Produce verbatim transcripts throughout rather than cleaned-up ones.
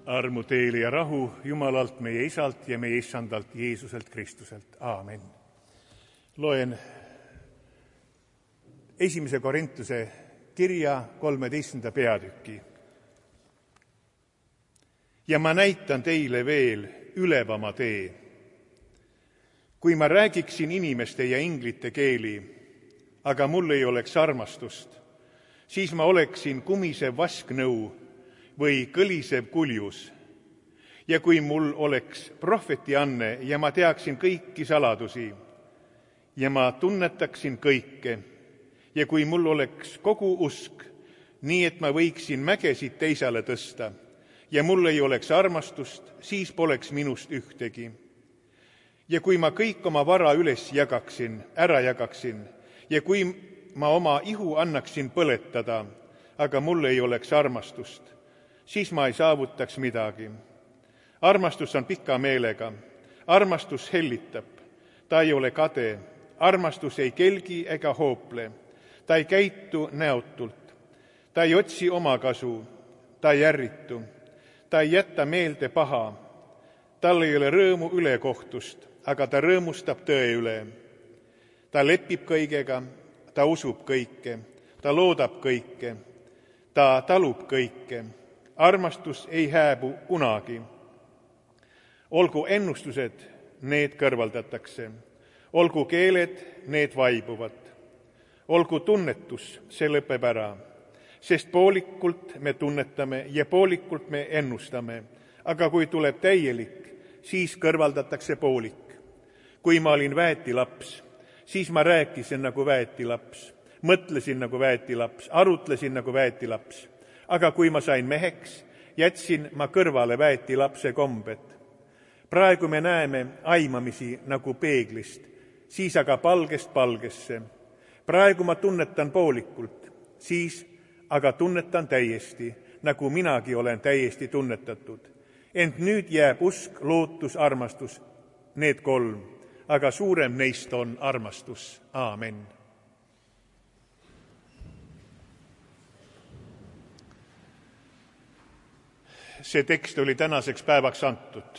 Armu teile ja rahu Jumalalt, meie Isalt ja meie Issandalt Jeesuselt Kristuselt. Aamen. Loen esimese Korintuse kirja kolmeteistkümnenda peatüki. Ja ma näitan teile veel ülevama tee. Kui ma räägiksin inimeste ja inglite keeli, aga mul ei oleks armastust, siis ma oleksin kumisev vasknõu või kõlisev kuljus. Ja kui mul oleks prohvetianne ja ma teaksin kõiki saladusi ja ma tunnetaksin kõike, ja kui mul oleks kogu usk, nii et ma võiksin mägesid teisale tõsta, ja mul ei oleks armastust, siis poleks minust ühtegi. Ja kui ma kõik oma vara üles jagaksin, ära jagaksin, ja kui ma oma ihu annaksin põletada, aga mul ei oleks armastust, siis ma ei saavutaks midagi. Armastus on pika meelega, armastus hellitab, ta ei ole kade, armastus ei kelgi ega hoople, ta ei käitu näotult, ta ei otsi oma kasu, ta ei ärritu, ta ei jäta meelde paha, tal ei ole rõõmu ülekohtust, aga ta rõõmustab tõe üle. Ta lepib kõigega, ta usub kõike, ta loodab kõike, ta talub kõike. Armastus ei hääbu kunagi. Olgu ennustused, need kõrvaldatakse. Olgu keeled, need vaibuvad. Olgu tunnetus, see lõpeb ära. Sest poolikult me tunnetame ja poolikult me ennustame. Aga kui tuleb täielik, siis kõrvaldatakse poolik. Kui ma olin väetilaps, siis ma rääkisin nagu väetilaps, mõtlesin nagu väetilaps, arutlesin nagu väetilaps. Aga kui ma sain meheks, jätsin ma kõrvale väetilapse kombed. Praegu me näeme aimamisi nagu peeglist, siis aga palgest palgesse. Praegu ma tunnetan poolikult, siis aga tunnetan täiesti, nagu minagi olen täiesti tunnetatud. Ent nüüd jääb usk, lootus, armastus, need kolm, aga suurem neist on armastus. Aamen. See tekst oli tänaseks päevaks antud.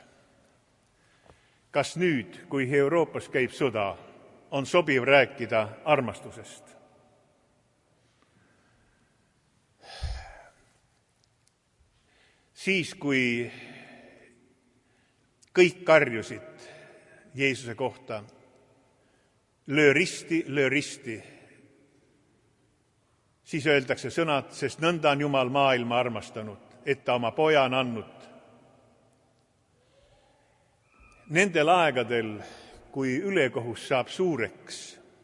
Kas nüüd, kui Euroopas käib sõda, on sobiv rääkida armastusest? Siis, kui kõik karjusid Jeesuse kohta, löö risti, löö risti, siis öeldakse sõnad, sest nõnda on Jumal maailma armastanud, et ta oma poja on andnud. Nendel aegadel, kui ülekohus saab suureks,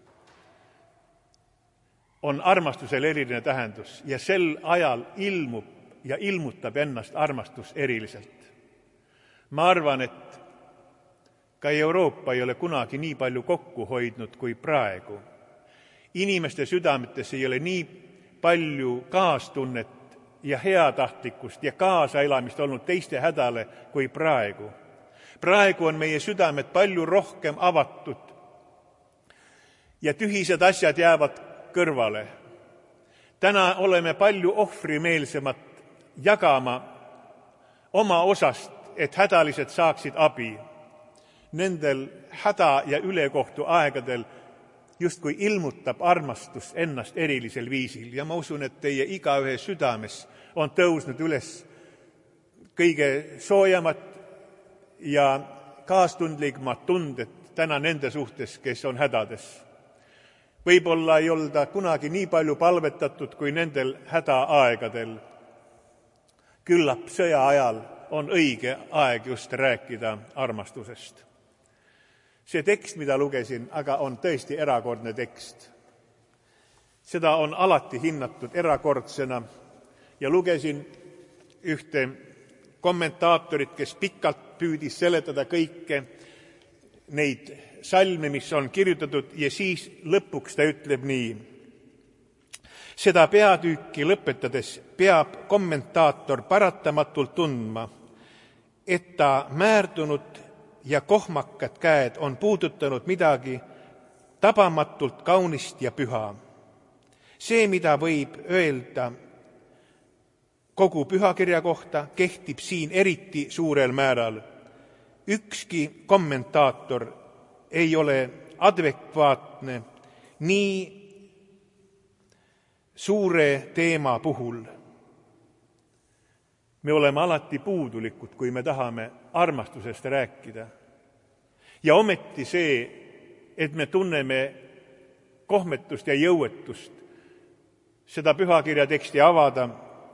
on armastusel eriline tähendus ja sel ajal ilmub ja ilmutab ennast armastus eriliselt. Ma arvan, et ka Euroopa ei ole kunagi nii palju kokku hoidnud kui praegu. Inimeste südametes ei ole nii palju kaastunnet ja heatahtlikkust ja kaasaelamist olnud teiste hädale kui praegu. Praegu on meie südamed palju rohkem avatud ja tühised asjad jäävad kõrvale. Täna oleme palju ohvrimeelsemat jagama oma osast, et hädalised saaksid abi. Nendel häda ja ülekohtu aegadel justkui ilmutab armastus ennast erilisel viisil ja ma usun, et teie igaühe südames on tõusnud üles kõige soojamad ja kaastundlikumad tunded täna nende suhtes, kes on hädades. Võib-olla ei olda kunagi nii palju palvetatud kui nendel hädaaegadel. Küllap sõja ajal on õige aeg just rääkida armastusest. See tekst, mida lugesin, aga on tõesti erakordne tekst. Seda on alati hinnatud erakordsena ja lugesin ühte kommentaatorit, kes pikalt püüdis seletada kõike neid salme, mis on kirjutatud ja siis lõpuks ta ütleb nii. Seda peatüüki lõpetades peab kommentaator paratamatult tundma, et ta määrdunud ja kohmakad käed on puudutanud midagi tabamatult kaunist ja püha. See, mida võib öelda kogu pühakirja kohta kehtib siin eriti suurel määral. Ükski kommentaator ei ole adekvaatne nii suure teema puhul. Me oleme alati puudulikud, kui me tahame armastusest rääkida. Ja ometi see, et me tunneme kohmetust ja jõuetust seda pühakirja teksti avada,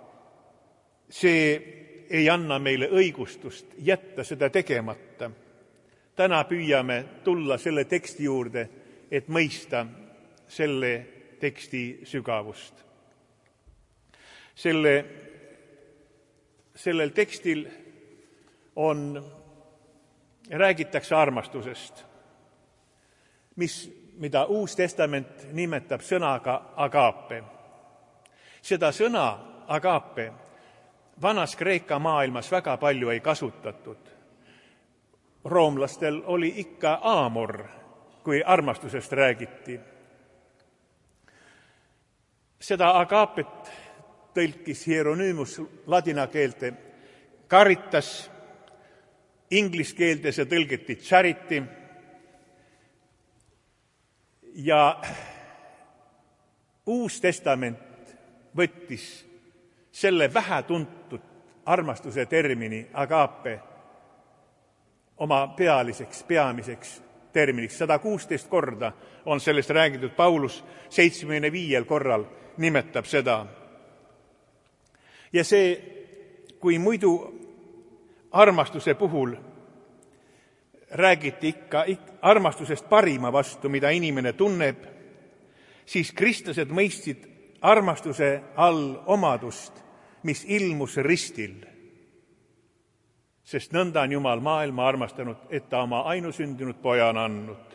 see ei anna meile õigustust jätta seda tegemata. Täna püüame tulla selle teksti juurde, et mõista selle teksti sügavust. Selle, sellel tekstil on, räägitakse armastusest, mis, mida Uus Testament nimetab sõnaga agape. Seda sõna agape vanas Kreeka maailmas väga palju ei kasutatud. Roomlastel oli ikka aamor, kui armastusest räägiti. Seda agapet tõlkis Hieronymus ladina keelte caritas, inglise keelde see tõlgiti charity ja Uus Testament võttis selle vähetuntud armastuse termini agape oma pealiseks, peamiseks terminiks. sada kuusteist korda on sellest räägitud, Paulus seitsmekümne viiel korral nimetab seda. Ja see, kui muidu armastuse puhul räägiti ikka armastusest parima vastu, mida inimene tunneb, siis kristlased mõistsid armastuse all omadust, mis ilmus ristil. Sest nõnda on Jumal maailma armastanud, et ta oma ainusündinud poja on andnud.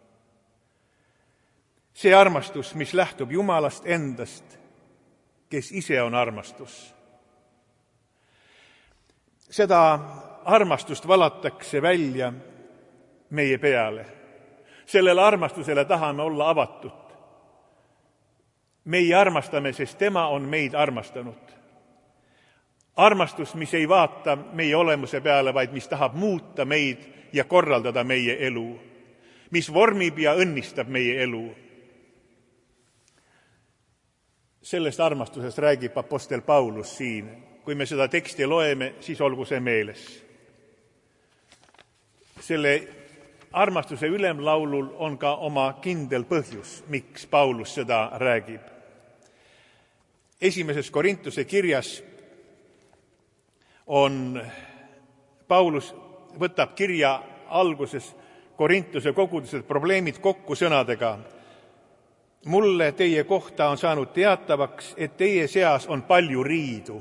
See armastus, mis lähtub Jumalast endast, kes ise on armastus. Seda armastust valatakse välja meie peale. Sellele armastusele tahame olla avatud. Meie armastame, sest tema on meid armastanud. Armastus, mis ei vaata meie olemuse peale, vaid mis tahab muuta meid ja korraldada meie elu. Mis vormib ja õnnistab meie elu. Sellest armastusest räägib apostel Paulus siin. Kui me seda teksti loeme, siis olgu see meeles. Selle armastuse ülemlaulul on ka oma kindel põhjus, miks Paulus seda räägib. Esimeses Korintuse kirjas on Paulus võtab kirja alguses Korintuse kogudused probleemid kokku sõnadega. Mulle teie kohta on saanud teatavaks, et teie seas on palju riidu.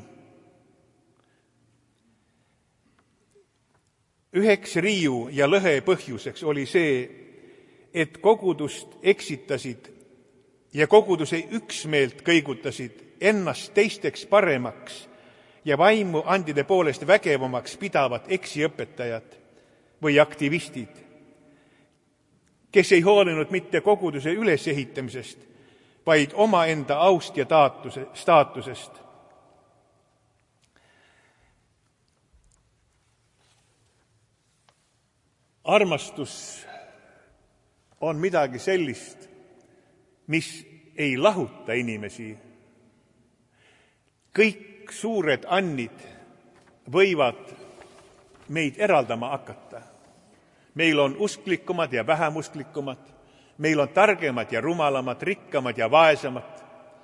Üheks riiu ja lõhe põhjuseks oli see, et kogudust eksitasid ja koguduse üksmeelt kõigutasid ennast teisteks paremaks ja vaimu andide poolest vägevamaks pidavad eksiõpetajad või aktivistid, kes ei hoolinud mitte koguduse ülesehitamisest, vaid omaenda aust ja taatuse, staatusest. Armastus on midagi sellist, mis ei lahuta inimesi. Kõik suured annid võivad meid eraldama hakata. Meil on usklikumad ja vähemusklikumad, meil on targemad ja rumalamad, rikkamad ja vaesemad,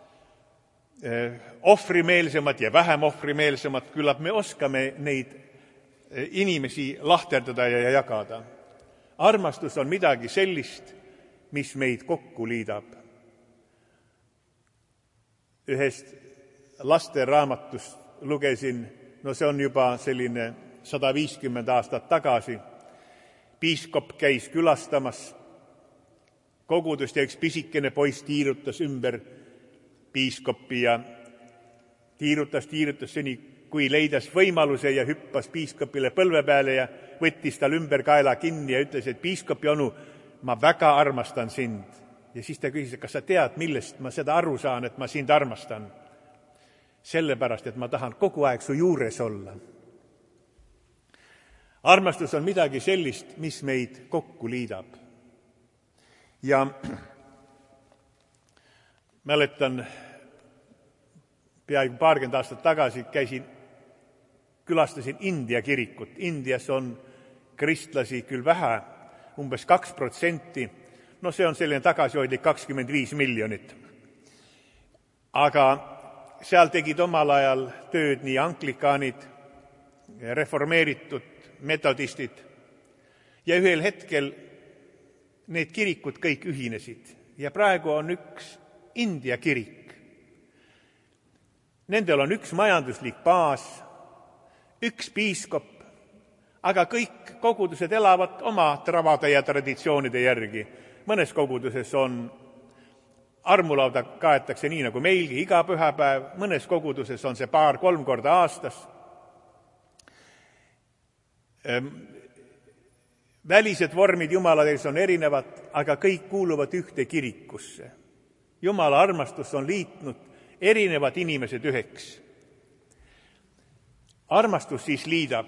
ohvrimeelsemad ja vähem ohvrimeelsemad, küllap me oskame neid inimesi lahterdada ja jagada. Armastus on midagi sellist, mis meid kokku liidab. Ühest lasteraamatust lugesin, no see on juba selline sada viiskümmend aastat tagasi. Piiskop käis külastamas kogudust ja üks pisikene poiss tiirutas ümber piiskopi ja tiirutas, tiirutas seni, kui leidas võimaluse ja hüppas piiskopile põlve peale ja võttis tal ümber kaela kinni ja ütles, et piiskopi onu, ma väga armastan sind. Ja siis ta küsis, kas sa tead, millest ma seda aru saan, et ma sind armastan. sellepärast, et ma tahan kogu aeg su juures olla. Armastus on midagi sellist, mis meid kokku liidab. Ja mäletan, peaaegu paarkümmend aastat tagasi käisin, külastasin India kirikut. Indias on kristlasi küll vähe, umbes kaks protsenti. No see on selline tagasihoidlik kakskümmend viis miljonit. Aga seal tegid omal ajal tööd nii anglikaanid, reformeeritud metodistid ja ühel hetkel need kirikud kõik ühinesid ja praegu on üks India kirik. Nendel on üks majanduslik baas, üks piiskop, aga kõik kogudused elavad oma travade ja traditsioonide järgi. Mõnes koguduses on armulauda kaetakse nii nagu meilgi iga pühapäev, mõnes koguduses on see paar-kolm korda aastas. Välised vormid jumalatees on erinevad, aga kõik kuuluvad ühte kirikusse. Jumala armastus on liitnud erinevad inimesed üheks. Armastus siis liidab.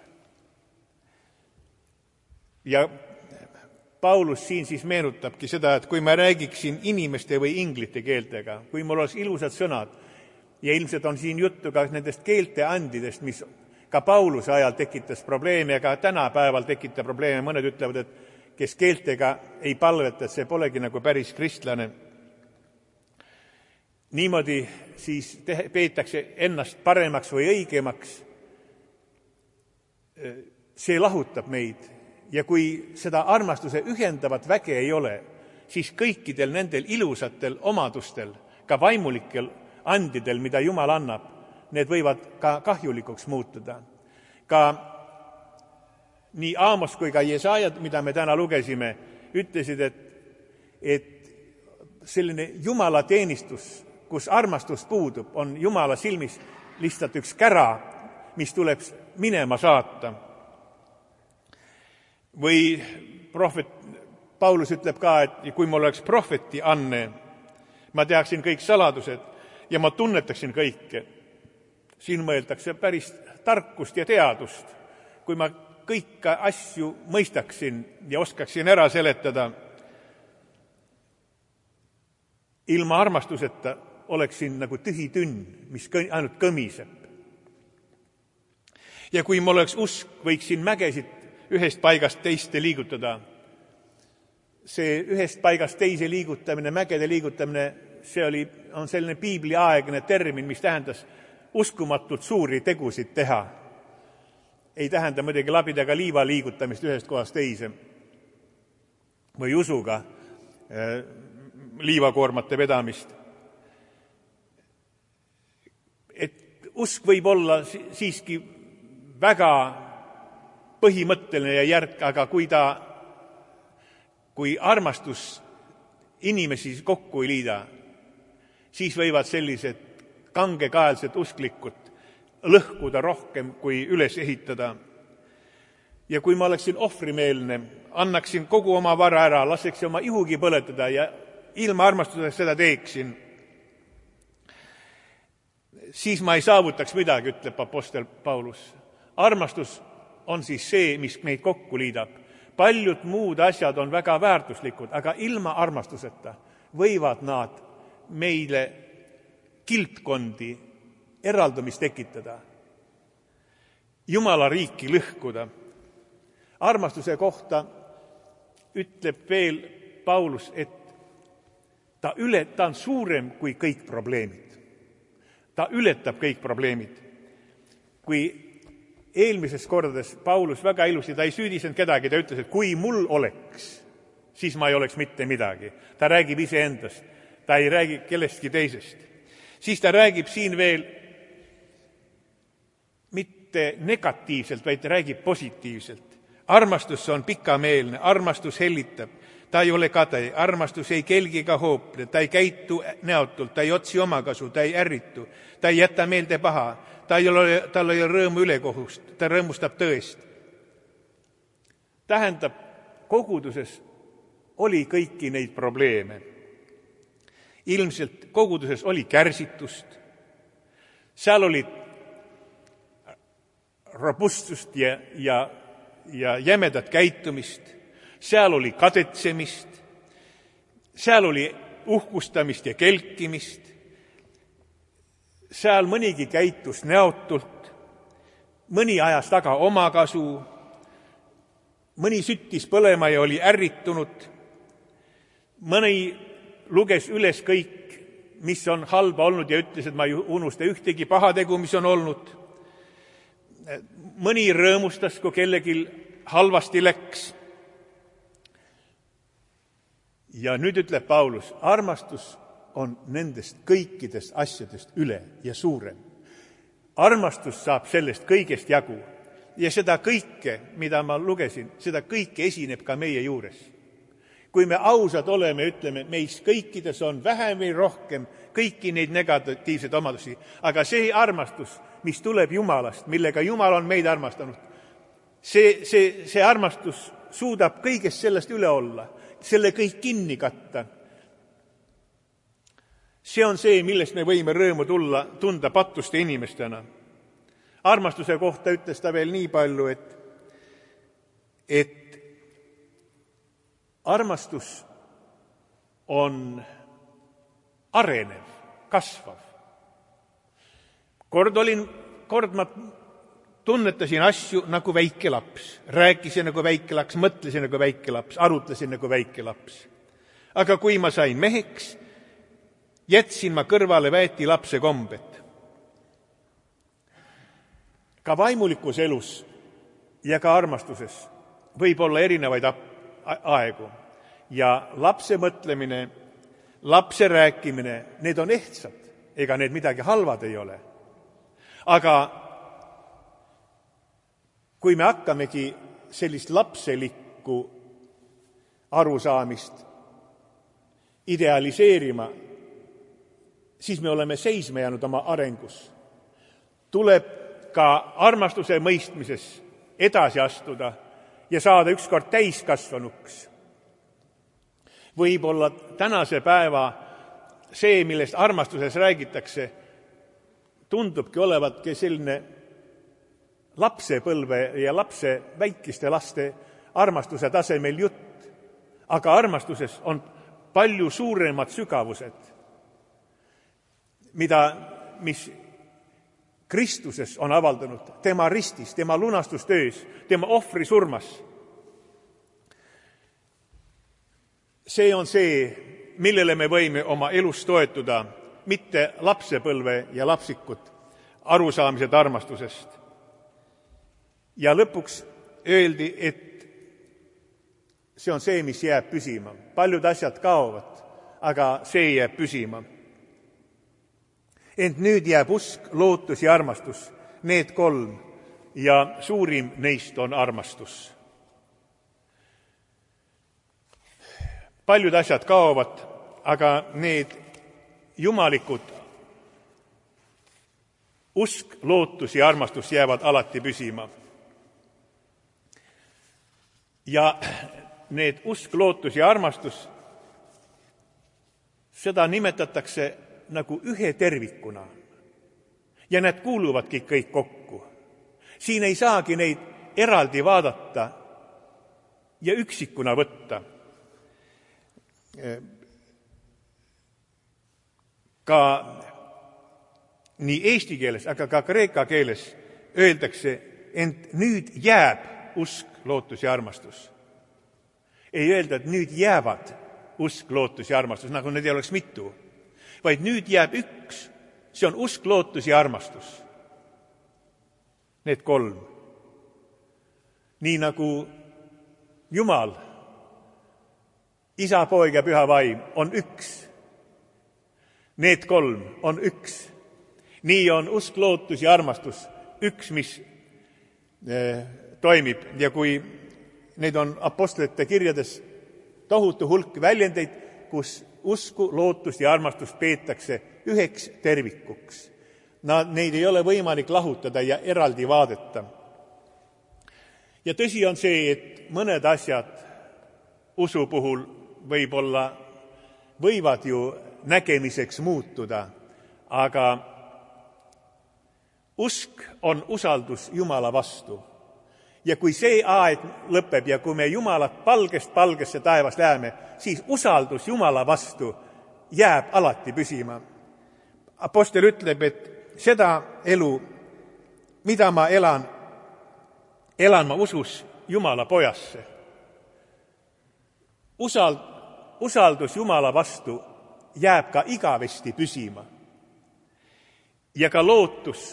Ja Paulus siin siis meenutabki seda, et kui ma räägiksin inimeste või inglite keeltega, kui mul oleks ilusad sõnad, ja ilmselt on siin juttu ka nendest keelte andidest, mis ka Pauluse ajal tekitas probleeme ja ka tänapäeval tekitab probleeme. Mõned ütlevad, et kes keeltega ei palveta, et see polegi nagu päris kristlane. Niimoodi siis peetakse ennast paremaks või õigemaks. See lahutab meid. Ja kui seda armastuse ühendavat väge ei ole, siis kõikidel nendel ilusatel omadustel, ka vaimulikel andidel, mida Jumal annab, need võivad ka kahjulikuks muutuda. Ka nii Aamos kui ka Jesaajad, mida me täna lugesime, ütlesid, et, et selline Jumala teenistus, kus armastus puudub, on Jumala silmis lihtsalt üks kära, mis tuleb minema saata. Või prohvet Paulus ütleb ka, et kui mul oleks prohveti anne, ma teaksin kõik saladused ja ma tunnetaksin kõike. Siin mõeldakse päris tarkust ja teadust. Kui ma kõiki asju mõistaksin ja oskaksin ära seletada, ilma armastuseta oleksin nagu tühi tünn, mis ainult kõmiseb. Ja kui mul oleks usk, võiksin mägesid ühest paigast teiste liigutada. See ühest paigast teise liigutamine, mägede liigutamine, see oli, on selline piibliaegne termin, mis tähendas uskumatult suuri tegusid teha. Ei tähenda muidugi labidaga liiva liigutamist ühest kohast teise või usuga äh, liivakoormate vedamist. Et usk võib olla siiski väga põhimõtteline ja järk, aga kui ta, kui armastus inimesi kokku ei liida, siis võivad sellised kangekaelsed usklikud lõhkuda rohkem kui üles ehitada. Ja kui ma oleksin ohvrimeelne, annaksin kogu oma vara ära, laseksin oma ihugi põletada ja ilma armastusest seda teeksin, siis ma ei saavutaks midagi, ütleb apostel Paulus. Armastus on siis see, mis meid kokku liidab. Paljud muud asjad on väga väärtuslikud, aga ilma armastuseta võivad nad meile kiltkondi eraldumist tekitada. Jumala riiki lõhkuda. Armastuse kohta ütleb veel Paulus, et ta, üle, ta on suurem kui kõik probleemid. Ta ületab kõik probleemid. Kui eelmises kordades Paulus väga ilusti, ta ei süüdisanud kedagi, ta ütles, et kui mul oleks, siis ma ei oleks mitte midagi. Ta räägib iseendast, ta ei räägi kellestki teisest. Siis ta räägib siin veel mitte negatiivselt, vaid ta räägib positiivselt. Armastus on pikameelne, armastus hellitab, ta ei ole kade, armastus ei kelgi ega hoople, ta ei käitu näotult, ta ei otsi omakasu, ta ei ärritu, ta ei jäta meelde paha, ta ei ole, tal ei ole rõõmu ülekohust, ta rõõmustab tõest. Tähendab, koguduses oli kõiki neid probleeme. Ilmselt koguduses oli kärsitust, Seal oli robustsust ja, ja, ja jämedat käitumist, seal oli kadetsemist, seal oli uhkustamist ja kelkimist, seal mõnigi käitus näotult, mõni ajas taga omakasu, mõni süttis põlema ja oli ärritunud, mõni luges üles kõik, mis on halba olnud ja ütles, et ma ei unusta ühtegi pahategu, mis on olnud. Mõni rõõmustas, kui kellelgi halvasti läks. Ja nüüd ütleb Paulus, armastus on nendest kõikidest asjadest üle ja suurem. Armastus saab sellest kõigest jagu. Ja seda kõike, mida ma lugesin, seda kõike esineb ka meie juures. Kui me ausad oleme, ütleme, meis kõikides on vähem või rohkem kõiki neid negatiivseid omadusi. Aga see armastus, mis tuleb Jumalast, millega Jumal on meid armastanud, see, see, see armastus suudab kõigest sellest üle olla, selle kõik kinni katta. See on see, millest me võime rõõmu tulla, tunda patuste inimestena. Armastuse kohta ütles ta veel nii palju, et, et armastus on arenev, kasvav. Kord olin, kord ma tunnetasin asju nagu väike laps, rääkisin nagu väike laps, mõtlesin nagu väike laps, arutlesin nagu väike laps. Aga kui ma sain meheks, jätsin ma kõrvale väeti lapse kombed. Ka vaimulikus elus ja ka armastuses võib olla erinevaid aegu. Ja lapse mõtlemine, lapse rääkimine, need on ehtsad, ega need midagi halvad ei ole. Aga kui me hakkamegi sellist lapselikku arusaamist idealiseerima, siis me oleme seisma jäänud oma arengus. Tuleb ka armastuse mõistmises edasi astuda ja saada ükskord täiskasvanuks. Võib-olla tänase päeva see, millest armastuses räägitakse, tundubki olevatki selline lapsepõlve ja lapse väikeste laste armastuse tasemel jutt. Aga armastuses on palju suuremad sügavused, mida, mis Kristuses on avaldanud, tema ristis, tema lunastustöös, tema ohvri surmas. See on see, millele me võime oma elus toetuda, mitte lapsepõlve ja lapsikut arusaamised armastusest. Ja lõpuks öeldi, et see on see, mis jääb püsima. Paljud asjad kaovad, aga see jääb püsima. Ent nüüd jääb usk, lootus ja armastus, need kolm, ja suurim neist on armastus. Paljud asjad kaovad, aga need jumalikud usk, lootus ja armastus jäävad alati püsima. Ja need usk, lootus ja armastus, seda nimetatakse nagu ühe tervikuna. Ja need kuuluvadki kõik kokku. Siin ei saagi neid eraldi vaadata ja üksikuna võtta. Ka nii eesti keeles, aga ka kreeka keeles öeldakse, ent nüüd jääb usk, lootus ja armastus. Ei öelda, et nüüd jäävad usk, lootus ja armastus, nagu need ei oleks mitu. Vaid nüüd jääb üks, see on usk, lootus ja armastus. Need kolm. Nii nagu Jumal, Isa, Poeg ja Püha Vaim on üks. Need kolm on üks. Nii on usk, lootus ja armastus üks, mis eh, toimib. Ja kui need on apostlite kirjades tohutu hulk väljendeid, kus usku, lootust ja armastust peetakse üheks tervikuks. Nad, neid ei ole võimalik lahutada ja eraldi vaadata. Ja tõsi on see, et mõned asjad usu puhul võib-olla võivad ju nägemiseks muutuda, aga Usk on usaldus Jumala vastu. Ja kui see aeg lõpeb ja kui me Jumalat palgest palgesse taevas läheme, siis usaldus Jumala vastu jääb alati püsima. Apostel ütleb, et seda elu, mida ma elan, elan ma usus Jumala pojasse. Usald, usaldus Jumala vastu jääb ka igavesti püsima. Ja ka lootus,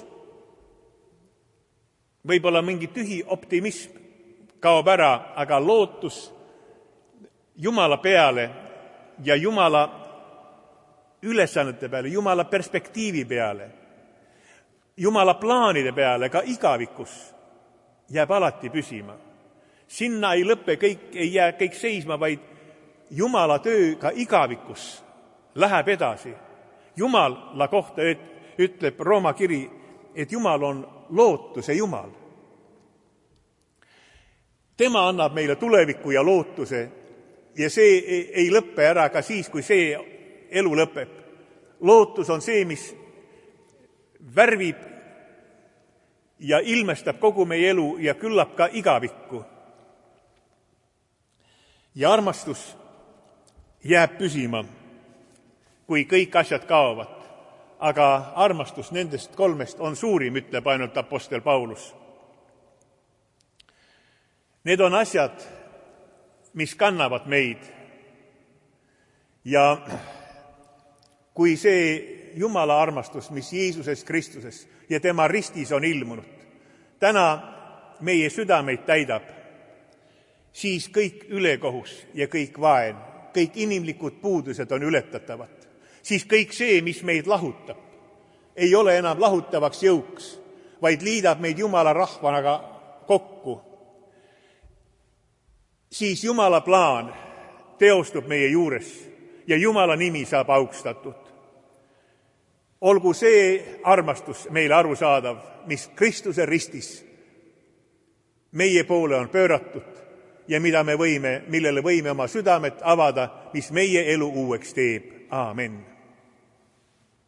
võib-olla mingi tühi optimism kaob ära, aga lootus Jumala peale ja Jumala ülesannete peale, Jumala perspektiivi peale, Jumala plaanide peale ka igavikus jääb alati püsima. Sinna ei lõpe kõik, ei jää kõik seisma, vaid Jumala töö ka igavikus läheb edasi. Jumala kohta ütleb Rooma kiri, et Jumal on lootuse Jumal. Tema annab meile tuleviku ja lootuse ja see ei lõppe ära ka siis, kui see elu lõpeb. Lootus on see, mis värvib ja ilmestab kogu meie elu ja küllab ka igavikku. Ja armastus jääb püsima, kui kõik asjad kaovad. Aga armastus nendest kolmest on suurim, ütleb ainult apostel Paulus. Need on asjad, mis kannavad meid. Ja kui see Jumala armastus, mis Jeesuses Kristuses ja tema ristis on ilmunud, täna meie südameid täidab, siis kõik ülekohus ja kõik vaen, kõik inimlikud puudused on ületatavad. Siis kõik see, mis meid lahutab, ei ole enam lahutavaks jõuks, vaid liidab meid Jumala rahvanaga kokku. Siis Jumala plaan teostub meie juures ja Jumala nimi saab aukstatud. Olgu see armastus meile arusaadav, mis Kristuse ristis meie poole on pööratud ja mida me võime, millele võime oma südamet avada, mis meie elu uueks teeb. Aamen.